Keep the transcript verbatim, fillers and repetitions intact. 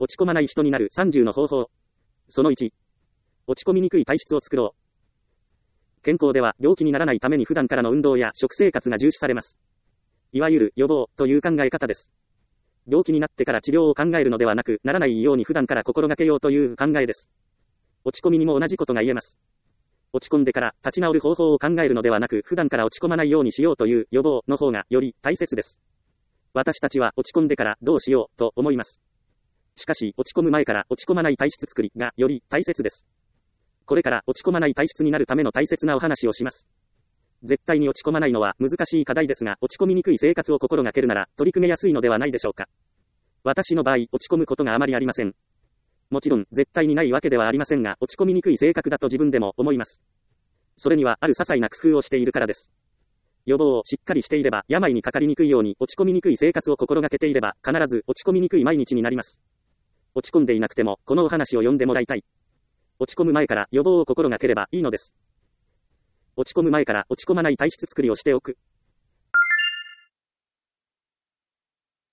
落ち込まない人になるさんじゅうの方法。そのいち。落ち込みにくい体質を作ろう。健康では病気にならないために普段からの運動や食生活が重視されます。いわゆる予防という考え方です。病気になってから治療を考えるのではなく、ならないように普段から心がけようという考えです。落ち込みにも同じことが言えます。落ち込んでから立ち直る方法を考えるのではなく、普段から落ち込まないようにしようという予防の方がより大切です。私たちは落ち込んでからどうしようと思います。しかし、落ち込む前から落ち込まない体質作りがより大切です。これから落ち込まない体質になるための大切なお話をします。絶対に落ち込まないのは難しい課題ですが、落ち込みにくい生活を心がけるなら取り組めやすいのではないでしょうか。私の場合、落ち込むことがあまりありません。もちろん、絶対にないわけではありませんが、落ち込みにくい性格だと自分でも思います。それには、ある些細な工夫をしているからです。予防をしっかりしていれば、病にかかりにくいように、落ち込みにくい生活を心がけていれば、必ず落ち込みにくい毎日になります。落ち込んでいなくても、このお話を読んでもらいたい。落ち込む前から予防を心がければいいのです。落ち込む前から落ち込まない体質作りをしておく。